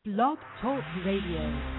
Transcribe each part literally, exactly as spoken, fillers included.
Blog Talk Radio.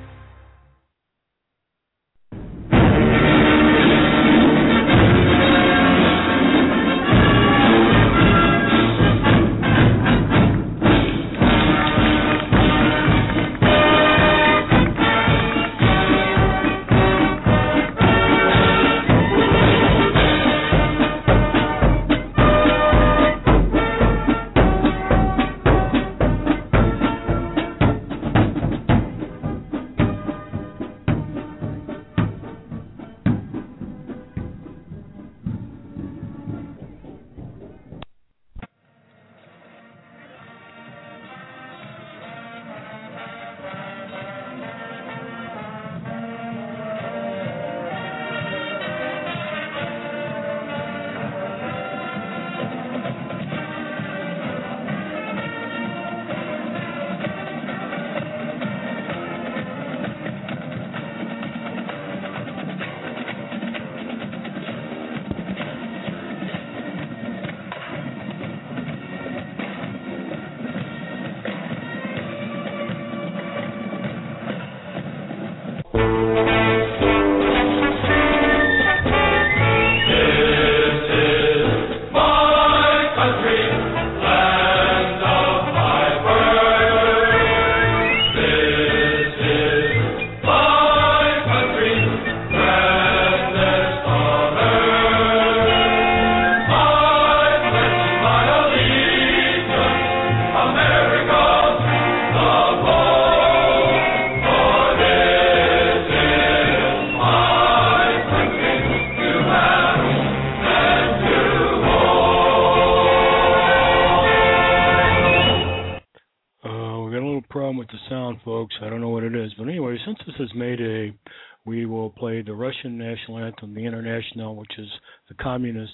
Anthem, the International, which is the Communist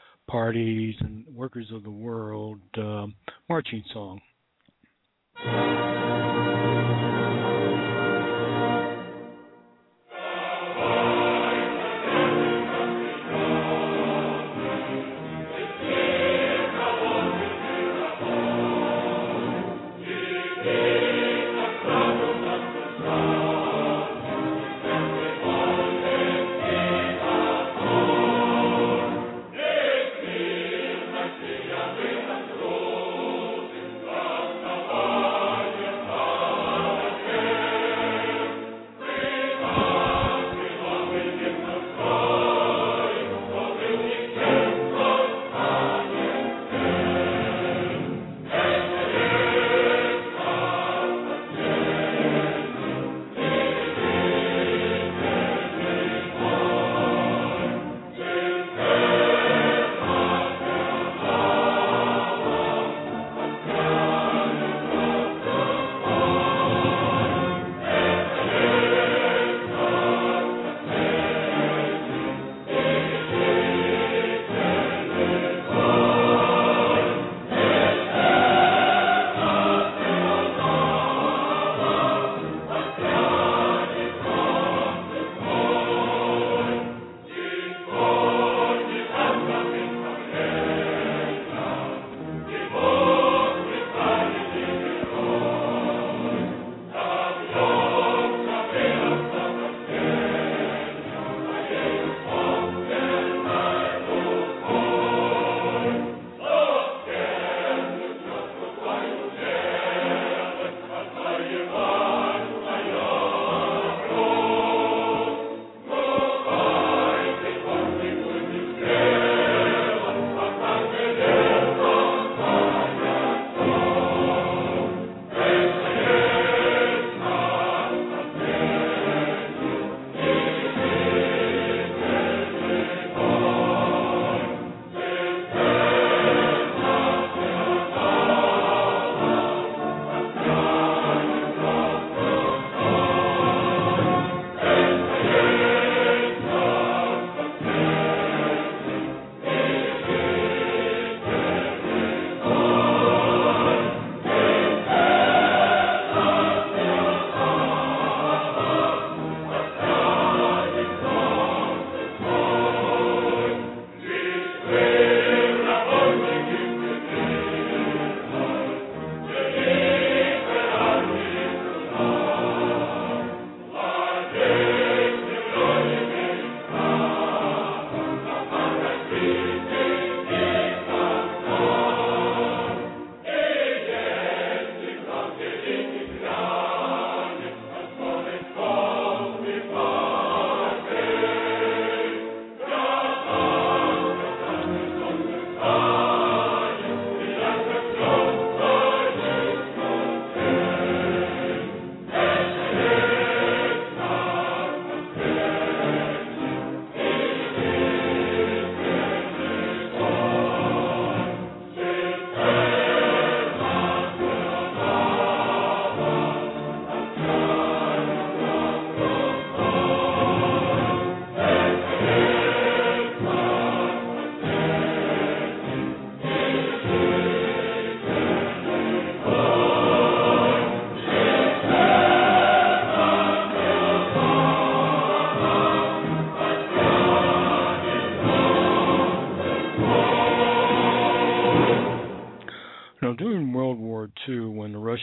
parties and workers of the world uh, marching song.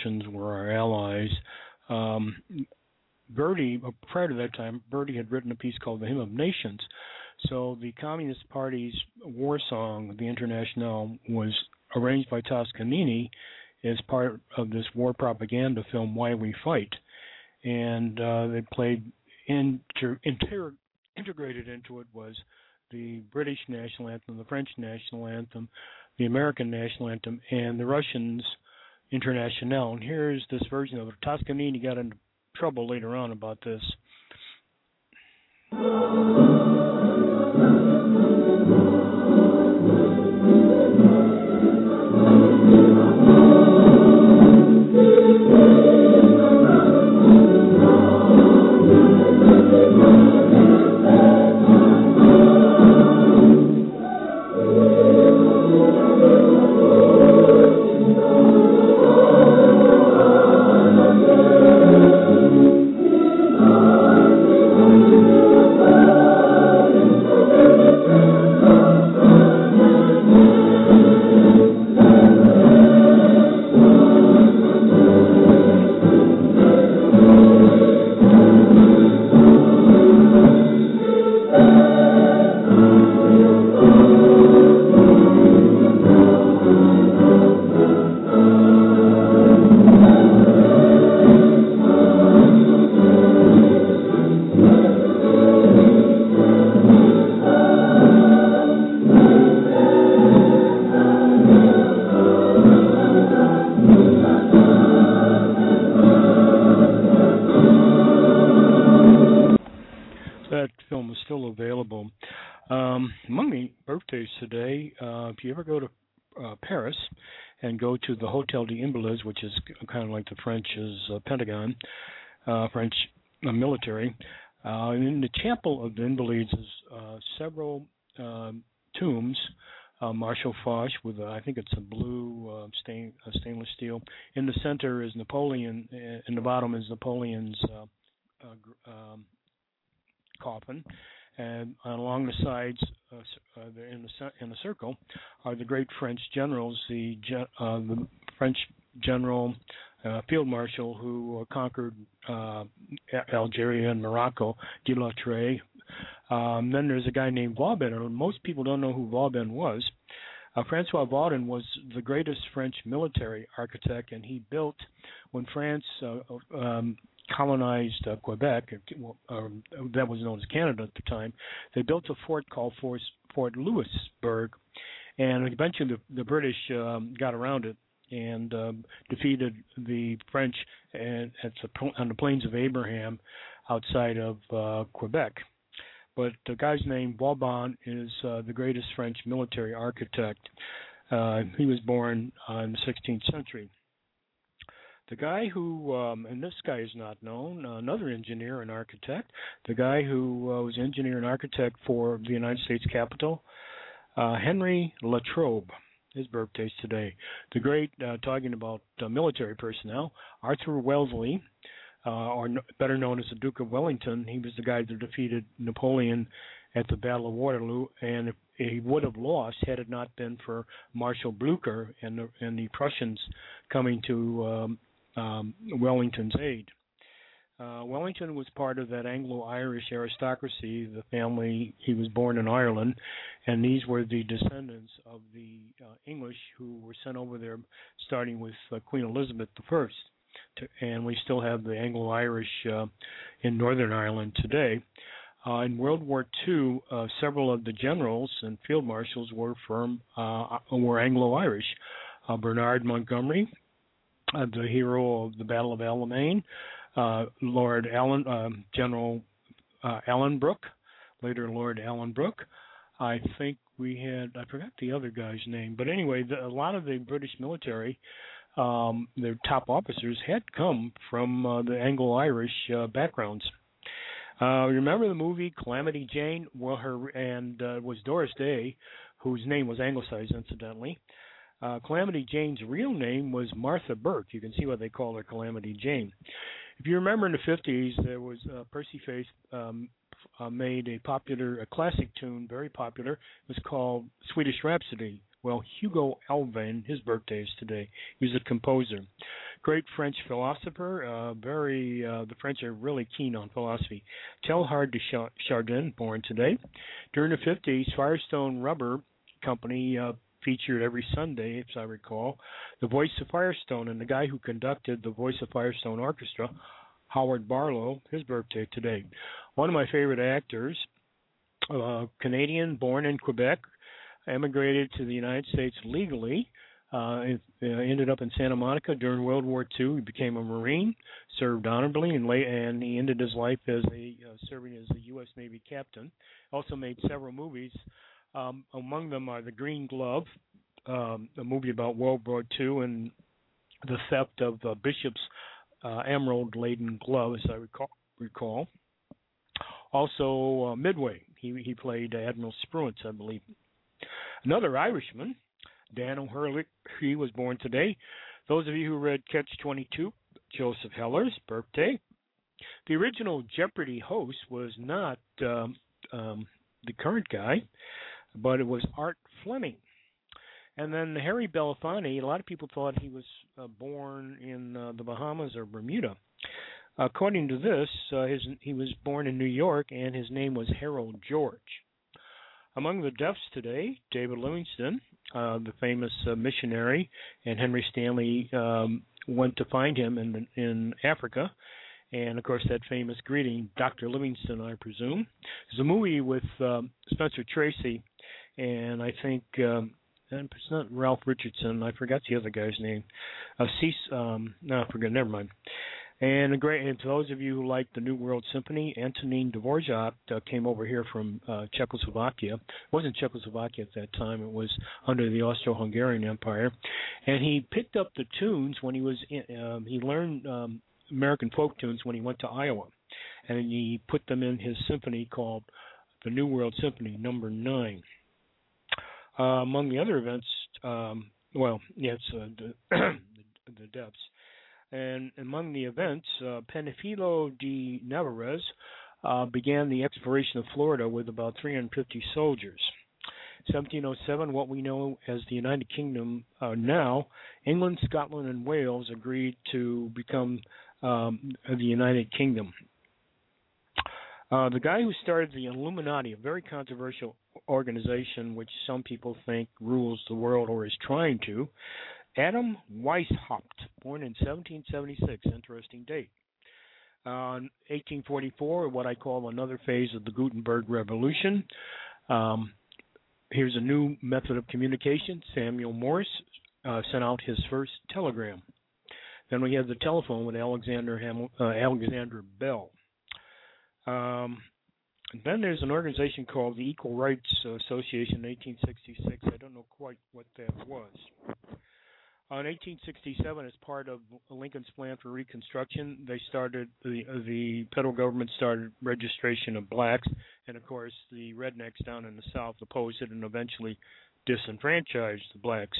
Russians were our allies. Um, Verdi, prior to that time, Verdi had written a piece called The Hymn of Nations. So the Communist Party's war song, the Internationale, was arranged by Toscanini as part of this war propaganda film, Why We Fight. And uh, they played, inter, inter, integrated into it was the British national anthem, the French national anthem, the American national anthem, and the Russians' Internationale. And here's this version of it. Toscanini got into trouble later on about this. Today, uh, if you ever go to uh, Paris and go to the Hotel des Invalides, which is kind of like the French's uh, Pentagon, uh, French uh, military, uh, in the Chapel of the Invalides is uh, several uh, tombs. Uh, Marshal Foch with, uh, I think it's a blue uh, stain, uh, stainless steel. In the center is Napoleon, uh, in the bottom is Napoleon's uh, uh, um, coffin. And along the sides, uh, uh, in the in the circle, are the great French generals. The uh, the French general, uh, field marshal who uh, conquered uh, Algeria and Morocco, de la Treille. Um, then there's a guy named Vauban. Most people don't know who Vauban was. Uh, Francois Vauban was the greatest French military architect, and he built when France. Uh, um, colonized uh, Quebec, uh, that was known as Canada at the time. They built a fort called Fort, Fort Louisbourg, and eventually the, the British um, got around it and um, defeated the French at, at the, on the Plains of Abraham outside of uh, Quebec. But the guy's name, Vauban, is uh, the greatest French military architect. Uh, he was born uh, in the sixteenth century. The guy who, um, and this guy is not known, uh, another engineer and architect, the guy who uh, was engineer and architect for the United States Capitol, uh, Henry Latrobe. His birthday's today. The great, uh, talking about uh, military personnel, Arthur Wellesley, uh, or no, better known as the Duke of Wellington. He was the guy that defeated Napoleon at the Battle of Waterloo, and if he would have lost had it not been for Marshal Blucher and the, and the Prussians coming to um, Um, Wellington's aid. Uh, Wellington was part of that Anglo-Irish aristocracy, the family, he was born in Ireland, and these were the descendants of the uh, English who were sent over there starting with uh, Queen Elizabeth the First. To, and we still have the Anglo-Irish uh, in Northern Ireland today. Uh, in World War Two, uh, several of the generals and field marshals were from uh, were Anglo-Irish. Uh, Bernard Montgomery, Uh, the hero of the Battle of Alamein, uh, Lord Allen, uh, General uh, Allenbrook, later Lord Allenbrook. I think we had, I forgot the other guy's name, but anyway, the, a lot of the British military, um, their top officers had come from uh, the Anglo-Irish uh, backgrounds. Uh, remember the movie Calamity Jane? Well, her and uh, was Doris Day, whose name was anglicized, incidentally. Uh, Calamity Jane's real name was Martha Burke. You can see why they call her Calamity Jane. If you remember in the fifties, there was uh, Percy Faith um, uh, made a popular, a classic tune, very popular. It was called Swedish Rhapsody. Well, Hugo Alvin, his birthday is today. He was a composer. Great French philosopher. Uh, very, uh, the French are really keen on philosophy. Teilhard de Chardin, born today. During the fifties, Firestone Rubber Company uh, featured every Sunday, if I recall, the Voice of Firestone, and the guy who conducted the Voice of Firestone Orchestra, Howard Barlow, his birthday today. One of my favorite actors, uh, Canadian, born in Quebec, emigrated to the United States legally, uh, it, uh, ended up in Santa Monica during World War Two. He became a Marine, served honorably, and, lay, and he ended his life as a uh, serving as a U S Navy captain. Also made several movies. Um, among them are The Green Glove, um, a movie about World War Two, and the theft of uh, Bishop's uh, emerald-laden glove, as I recall. recall. Also, uh, Midway. He he played Admiral Spruance, I believe. Another Irishman, Dan O'Hurley, he was born today. Those of you who read Catch twenty-two, Joseph Heller's birthday. The original Jeopardy host was not um, um, the current guy, but it was Art Fleming. And then Harry Belafonte, a lot of people thought he was uh, born in uh, the Bahamas or Bermuda. According to this, uh, his, he was born in New York, and his name was Harold George. Among the deaths today, David Livingstone, uh, the famous uh, missionary, and Henry Stanley um, went to find him in in Africa. And, of course, that famous greeting, Doctor Livingstone, I presume. There's a movie with um, Spencer Tracy, and I think um, it's not Ralph Richardson. I forgot the other guy's name. Uh, Cease, um, no, I forget. Never mind. And, a great, and to those of you who like the New World Symphony, Antonin Dvorak uh, came over here from uh, Czechoslovakia. It wasn't Czechoslovakia at that time. It was under the Austro-Hungarian Empire. And he picked up the tunes when he was in, um, he learned um, American folk tunes when he went to Iowa. And he put them in his symphony called the New World Symphony, number nine. Uh, among the other events, um, well, yes, uh, the, the, the depths. And among the events, uh, Panfilo de Narváez uh, began the exploration of Florida with about three hundred fifty soldiers. seventeen oh seven, what we know as the United Kingdom uh, now, England, Scotland, and Wales agreed to become um, the United Kingdom. Uh, the guy who started the Illuminati, a very controversial organization which some people think rules the world or is trying to, Adam Weishaupt, born in seventeen seventy-six, interesting date. Uh, in eighteen forty-four, what I call another phase of the Gutenberg Revolution. Um, here's a new method of communication. Samuel Morse uh, sent out his first telegram. Then we have the telephone with Alexander Hamil- uh, Alexander Bell. Um, then there's an organization called the Equal Rights Association in eighteen sixty-six. I don't know quite what that was. In eighteen sixty-seven, as part of Lincoln's plan for Reconstruction, they started the the federal government started registration of blacks, and of course the rednecks down in the South opposed it and eventually disenfranchised the blacks.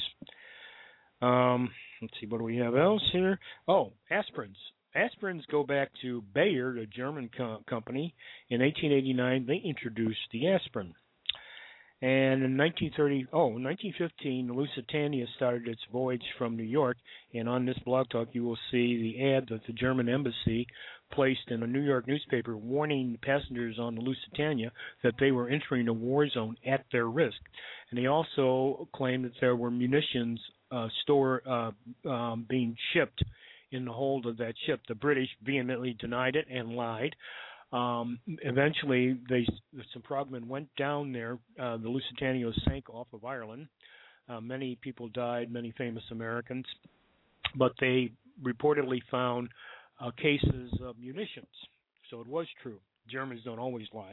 Um, let's see, what do we have else here? Oh, aspirins. Aspirins go back to Bayer, a German co- company. In eighteen eighty-nine, they introduced the aspirin. And in nineteen thirty, oh, in nineteen fifteen, the Lusitania started its voyage from New York. And on this blog talk, you will see the ad that the German embassy placed in a New York newspaper warning passengers on the Lusitania that they were entering a war zone at their risk. And they also claimed that there were munitions uh, store uh, um, being shipped in the hold of that ship. The British vehemently denied it and lied. Um, eventually, they, some frogmen went down there. Uh, the Lusitania sank off of Ireland. Uh, many people died, many famous Americans, but they reportedly found uh, cases of munitions. So it was true. Germans don't always lie.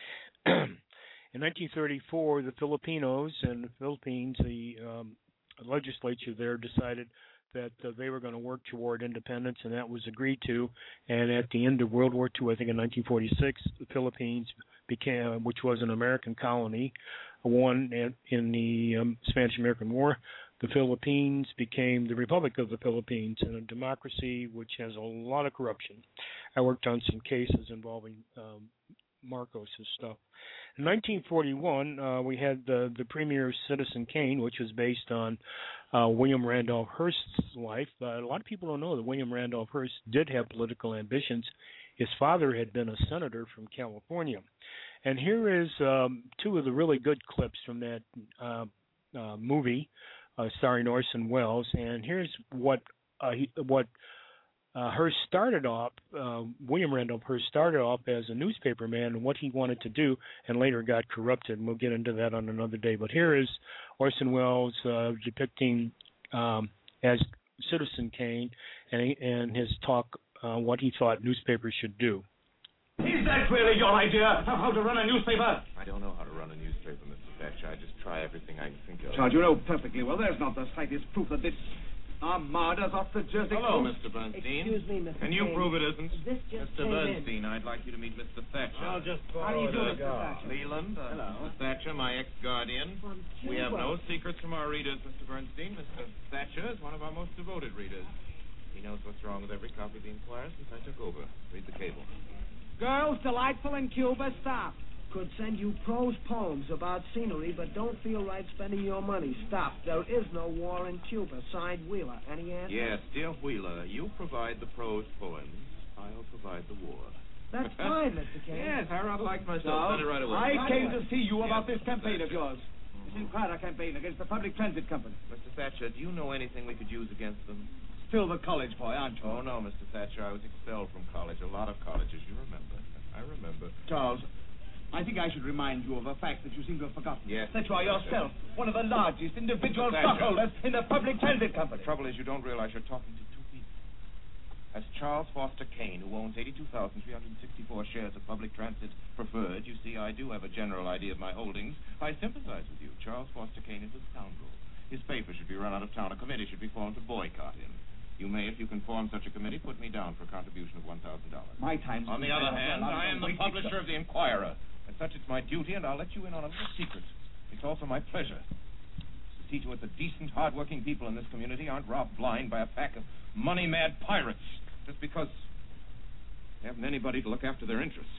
In nineteen thirty-four, the Filipinos and the Philippines, the um, legislature there decided that uh, they were going to work toward independence, and that was agreed to. And at the end of World War Two, I think in nineteen forty-six, the Philippines became, which was an American colony, won in the um, Spanish-American War. The Philippines became the Republic of the Philippines, and a democracy which has a lot of corruption. I worked on some cases involving um, Marcos' stuff. In nineteen forty-one, uh, we had the, the premiere Citizen Kane, which was based on uh, William Randolph Hearst's life. Uh, a lot of people don't know that William Randolph Hearst did have political ambitions. His father had been a senator from California. And here is um, two of the really good clips from that uh, uh, movie uh, starring Orson Welles. And here's what uh, he, what uh, Hearst started off, uh, William Randolph Hearst started off as a newspaper man and what he wanted to do, and later got corrupted. And we'll get into that on another day. But here is Orson Welles uh, depicting um, as Citizen Kane and, and his talk on uh, what he thought newspapers should do. Is that really your idea of how to run a newspaper? I don't know how to run a newspaper, Mister Thatcher. I just try everything I can think of. Charles, you know perfectly well there's not the slightest proof that this armada's off the Jersey Hello, coast. Mister Bernstein. Excuse me, Mister Can you Kane. prove it isn't? This just Mister came Bernstein, in. I'd like you to meet Mister Thatcher. I'll just How do you do, Mister Thatcher? Leland, uh, Hello. Mister Thatcher, my ex-guardian. From We have Cuba. no secrets from our readers, Mister Bernstein. Mister Thatcher is one of our most devoted readers. He knows what's wrong with every copy of the Inquirer since I took over. Read the cable. Girls delightful in Cuba, stop. Could send you prose poems about scenery, but don't feel right spending your money. Stop. There is no war in Cuba. Signed, Wheeler. Any answer? Yes, dear Wheeler, you provide the prose poems. I'll provide the war. That's fine, Mister Kane. Yes, I rather like myself. Charles, Send it right away. I Right came away. to see you about Yes, this campaign of Mister yours. This Inquirer campaign against the Public Transit Company. Mister Thatcher, do you know anything we could use against them? Still the college boy, aren't you? Oh, no, Mister Thatcher. I was expelled from college. A lot of colleges, you remember. I remember. Charles, I think I should remind you of a fact that you seem to have forgotten. Yes, That you are Mister yourself one of the largest individual Mister Thatcher. stockholders in the Public Transit Company. The trouble is you don't realize you're talking to two people. As Charles Foster Kane, who owns eighty-two thousand three hundred sixty-four shares of Public Transit Preferred, you see, I do have a general idea of my holdings. I sympathize with you. Charles Foster Kane is a scoundrel. His paper should be run out of town. A committee should be formed to boycott him. You may, if you can form such a committee, put me down for a contribution of one thousand dollars. My time's On the been other spent hand, on a lot of I am the wasted publisher of the Inquirer. As such, it's my duty, and I'll let you in on a little secret. It's also my pleasure to see to it that decent, hard-working people in this community aren't robbed blind by a pack of money-mad pirates just because they haven't anybody to look after their interests.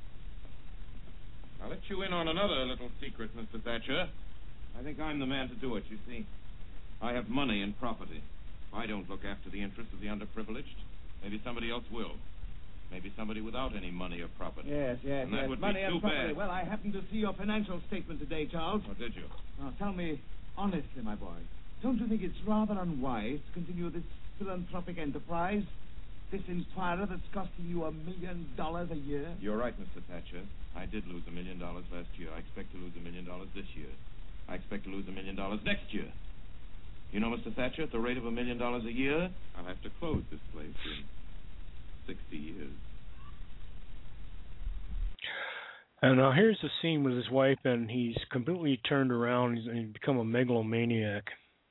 I'll let you in on another little secret, Mister Thatcher. I think I'm the man to do it, you see. I have money and property. If I don't look after the interests of the underprivileged, maybe somebody else will. Maybe somebody without any money or property. Yes, yes, And that yes. would Money be and too property. bad. Well, I happened to see your financial statement today, Charles. Oh, did you? Now, tell me honestly, my boy, don't you think it's rather unwise to continue this philanthropic enterprise? This Inquirer that's costing you a million dollars a year? You're right, Mister Thatcher. I did lose a million dollars last year. I expect to lose a million dollars this year. I expect to lose a million dollars next year. You know, Mister Thatcher, at the rate of a million dollars a year, I'll have to close this place in sixty years. And now here's the scene with his wife, and he's completely turned around. He's, he's become a megalomaniac.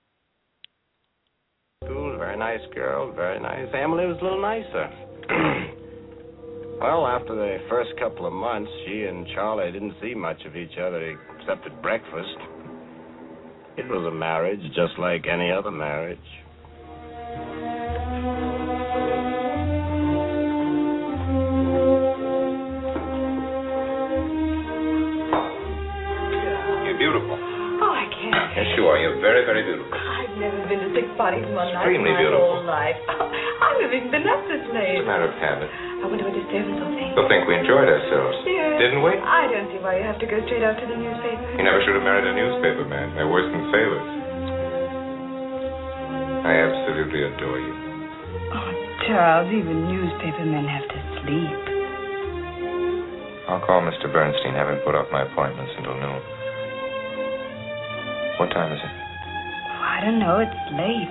School, very nice girl, very nice. Emily was a little nicer. Well, after the first couple of months, she and Charlie didn't see much of each other except at breakfast. It was a marriage just like any other marriage. You're beautiful. Oh, I can't. Yes, you are. You're very, very beautiful. I've never been to six parties in one night Extremely my beautiful. whole life. I haven't even been up this It's late. a matter of habit. I wonder what disturbance will think. You'll think we enjoyed ourselves. Yes. Didn't we? I don't see why you have to go straight out to the newspaper. You never should have married a newspaper man. They're worse than sailors. I absolutely adore you. Oh, Charles, even newspaper men have to sleep. I'll call Mister Bernstein, have him put off my appointments until noon. What time is it? Oh, I don't know. It's late.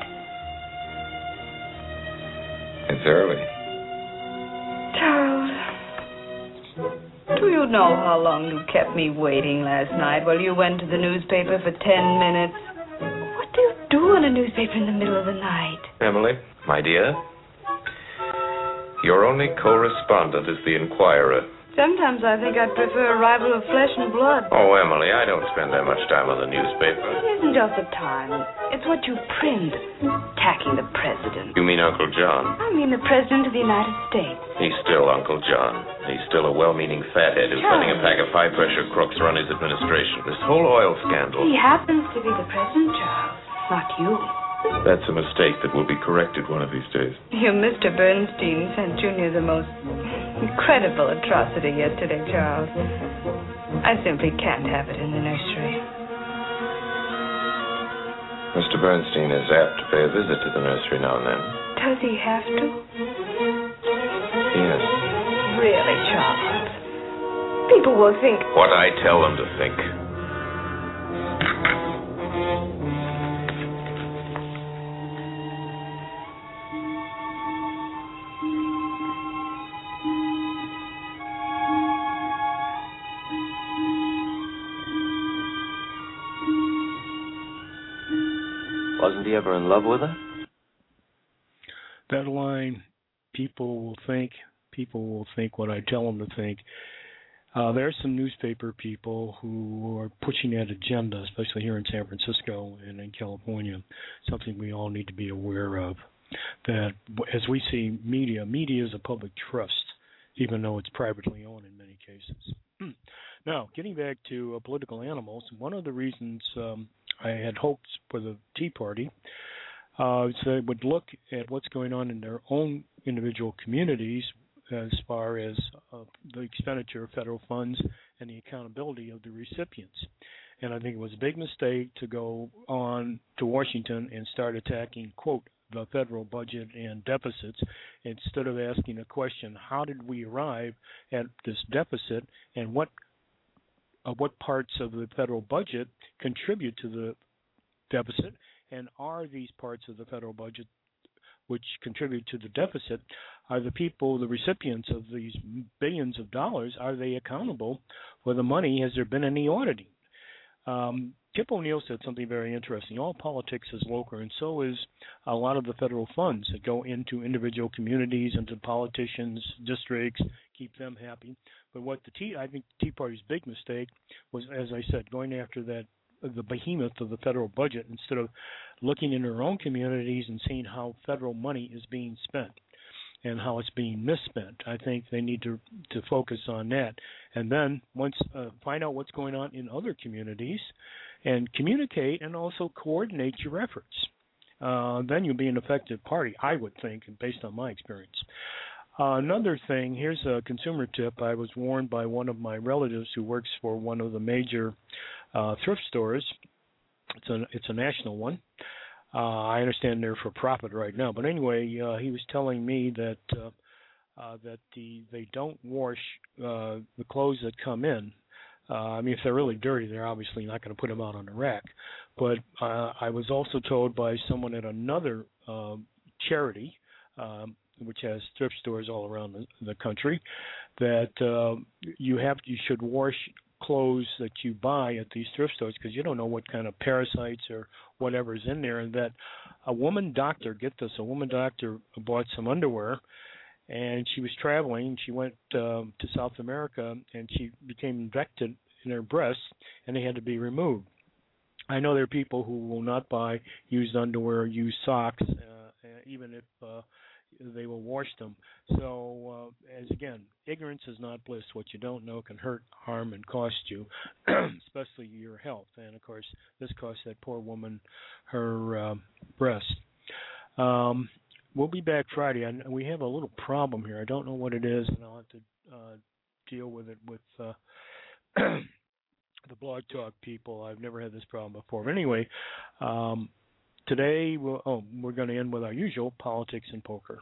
It's early. Charles, do you know how long you kept me waiting last night while you went to the newspaper for ten minutes? What do you do on a newspaper in the middle of the night? Emily, my dear, your only correspondent is the Inquirer. Sometimes I think I'd prefer a rival of flesh and blood. Oh, Emily, I don't spend that much time on the newspaper. It isn't just the time. It's what you print. Attacking the president. You mean Uncle John? I mean the president of the United States. He's still Uncle John. He's still a well-meaning fathead who's Charles. letting a pack of high-pressure crooks run his administration. This whole oil scandal. He happens to be the president, Charles, not you. That's a mistake that will be corrected one of these days. Your Mister Bernstein sent Junior the most incredible atrocity yesterday, Charles. I simply can't have it in the nursery. Mister Bernstein is apt to pay a visit to the nursery now and then. Does he have to? Yes. Really, Charles? People will think... What I tell them to think. Wasn't he ever in love with her? That line, people will think, people will think what I tell them to think. Uh, there are some newspaper people who are pushing that agenda, especially here in San Francisco and in California, something we all need to be aware of. That as we see media, media is a public trust, even though it's privately owned in many cases. Now, getting back to uh, political animals, one of the reasons um, I had hopes for the Tea Party uh, is they would look at what's going on in their own individual communities as far as uh, the expenditure of federal funds and the accountability of the recipients. And I think it was a big mistake to go on to Washington and start attacking, quote, the federal budget and deficits, instead of asking a question, how did we arrive at this deficit, and what uh, what parts of the federal budget contribute to the deficit, and are these parts of the federal budget which contribute to the deficit, are the people, the recipients of these billions of dollars, are they accountable for the money? Has there been any auditing? Um, Tip O'Neill said something very interesting. All politics is local, and so is a lot of the federal funds that go into individual communities, into politicians, districts, keep them happy. But what the Tea, I think the Tea Party's big mistake was, as I said, going after that the behemoth of the federal budget instead of looking in their own communities and seeing how federal money is being spent and how it's being misspent. I think they need to to focus on that, and then once uh, find out what's going on in other communities, and communicate and also coordinate your efforts. Uh, then you'll be an effective party, I would think, based on my experience. Uh, another thing, here's a consumer tip. I was warned by one of my relatives who works for one of the major uh, thrift stores. It's a it's a national one. Uh, I understand they're for profit right now, but anyway, uh, he was telling me that uh, uh, that the they don't wash uh, the clothes that come in. Uh, I mean, if they're really dirty, they're obviously not going to put them out on the rack. But uh, I was also told by someone at another uh, charity, um, which has thrift stores all around the, the country, that uh, you have you should wash clothes that you buy at these thrift stores because you don't know what kind of parasites or whatever's in there. And that a woman doctor, get this, a woman doctor bought some underwear, and she was traveling. She went uh, to South America, and she became infected in her breasts, and they had to be removed. I know there are people who will not buy used underwear or used socks, uh, even if uh, they will wash them. So, uh, as again, ignorance is not bliss. What you don't know can hurt, harm, and cost you, especially your health. And, of course, this cost that poor woman her uh, breast. Um, we'll be back Friday, and we have a little problem here. I don't know what it is, and I'll have to uh, deal with it with uh, the Blog Talk people. I've never had this problem before. But anyway, um, today we'll, oh, we're going to end with our usual politics and poker.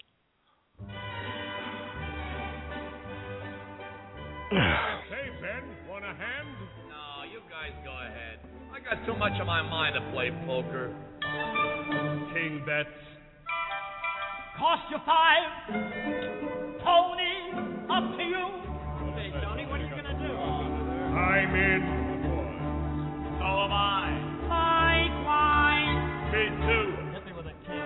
Hey, Ben, want a hand? No, you guys go ahead. I got too much on my mind to play poker. King bets. Cost you five. Tony, up to you. Hey, Tony, what are you going to do? I'm in. So am I. Likewise. Me too. Hit me with a king.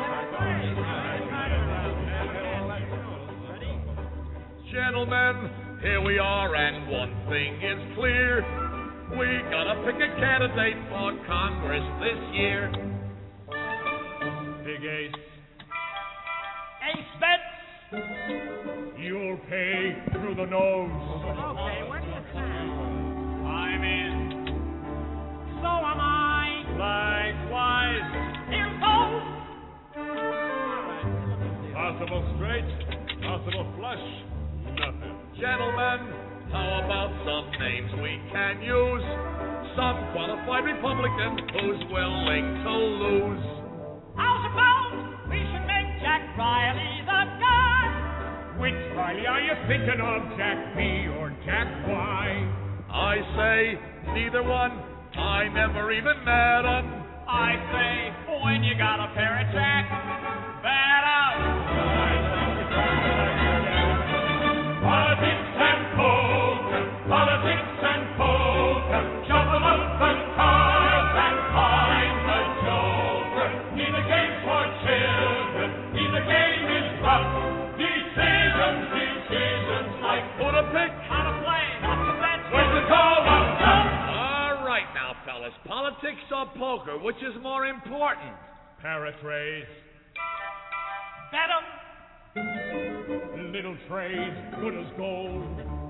Gentlemen, Here we are, and one thing is clear. We gotta pick a candidate for Congress this year. Big Ace, Ace bets. you'll pay through the nose. Okay, where do you stand? I'm in. So am I. Likewise. Here goes. Possible straight, possible flush, nothing. Gentlemen, how about some names we can use? Some qualified Republican who's willing to lose. How's about we should make Jack Riley the guy? Which Riley are you thinking of, Jack B or Jack Y? I say neither one. I never even met 'em. I say when you got a pair of Jack, bet up. Politics and poker, politics and poker, shuffle up the cards and find the joker. Neither game's for children, neither game is rough. Decisions, decisions like Who to pick? How to play, not to bet. when to call up top. All right now, fellas. Politics or poker, which is more important? Paratrays, Bet 'em. little trade, good as gold.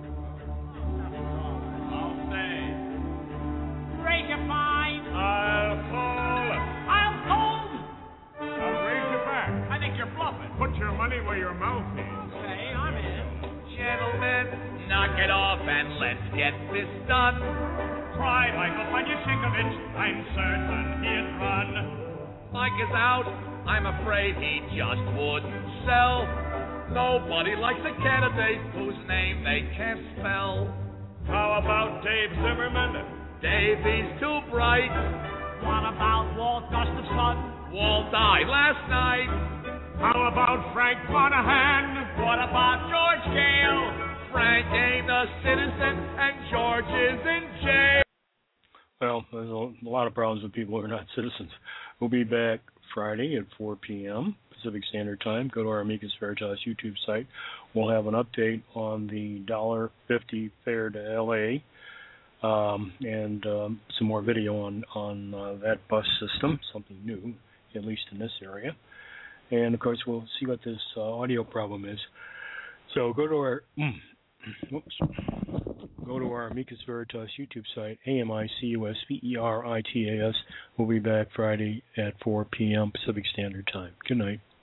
I'll say. Raise your fine. I'll call, I'll hold. I'll raise you back. I think you're bluffing. Put your money where your mouth is. Okay, I'm in. Gentlemen, knock it off and let's get this done. Try Michael Vanyasinkovich. I'm certain he'd run. Mike is out. I'm afraid he just wouldn't sell. Nobody likes a candidate whose name they can't spell. How about Dave Zimmerman? Davy's too bright. What about Walt Gustafson? Walt died last night. How about Frank Monahan? What about George Gale? Frank ain't a citizen and George is in jail. Well, there's a lot of problems with people who are not citizens. We'll be back Friday at four p.m. Pacific Standard Time. Go to our Amicus Veritas YouTube site. We'll have an update on the one dollar fifty fare to L A um, and um, some more video on, on uh, that bus system, something new, at least in this area. And, of course, we'll see what this uh, audio problem is. So go to our... Mm, whoops. Go to our Amicus Veritas YouTube site, A M I C U S V E R I T A S. We'll be back Friday at four p.m. Pacific Standard Time. Good night.